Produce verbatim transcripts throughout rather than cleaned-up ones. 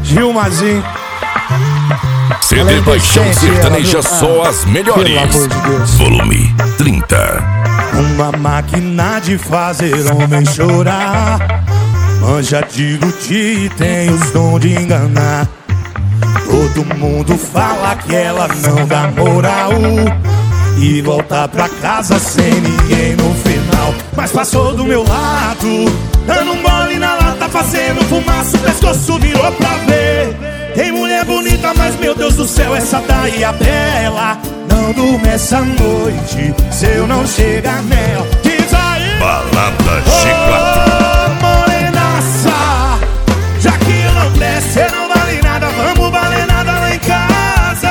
Gilmazinho. C D Paixão Sertaneja, só as melhores. Pelo amor de Deus. Volume trinta. Uma máquina de fazer homem chorar, manja de iludir e tem os dons de enganar. Todo mundo fala que ela não dá moral e volta pra casa sem ninguém no final. Mas passou do meu lado, dando um gole na lata, fazendo fumaça, o pescoço virou pra ver. Tem mulher bonita, mas meu Deus do céu, essa daí é bela. Não durmo essa noite se eu não chegar nela. Diz aí, Balada Chiclete. ô morenaça, já que eu não desce, cê não vale nada, vamos valer nada lá em casa.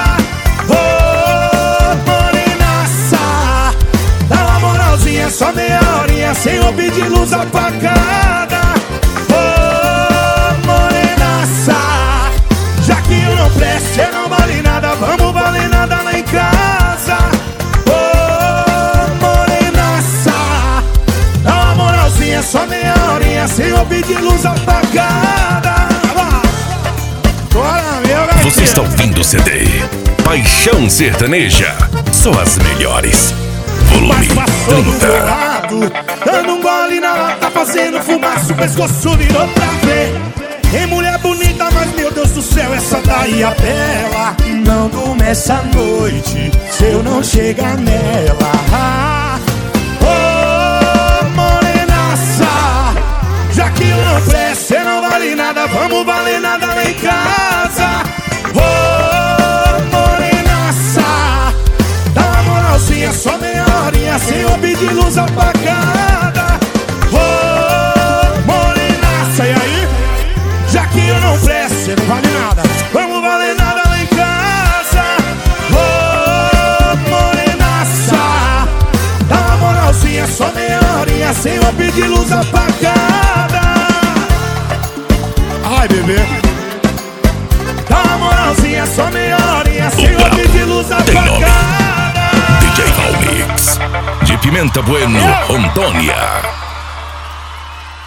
Ô morenaça, dá uma moralzinha, só meia horinha, sem eu pedir luz apagada. Ô morenaça, já que eu não presto, cê não vale nada, vamos valer nada lá em casa. Ô morenaça, dá uma moralzinha, só meia horinha, sem eu pedir luz apagada. Bora, meu gatinho. Você está ouvindo o C D Paixão Sertaneja, só as melhores. Volume Mas passou do meu trinta. lado, dando um gole na lata, fazendo fumaça, o pescoço virou pra ver. Tem mulher bonita, mas meu Deus do céu, essa daí é bela. Não durmo essa noite se eu não chegar nela. Ah, ô morenaça, já que eu não presto, cê não vale nada, vamos valer nada lá em casa. Ô morenaça, dá uma moralzinha, só meia horinha, sem eu pedir luz apagada. Ô morenaça, e aí? Já que eu não presto, cê não vale nada, vamos valer nada lá em casa. Ô morenaça, dá uma moralzinha, só meia horinha, sem eu pedir luz apagada. Ai, bebê, dá uma moralzinha, só meia horinha, sem eu pedir luz apagada. D J Valmix, de Pimenta Bueno, Rondônia.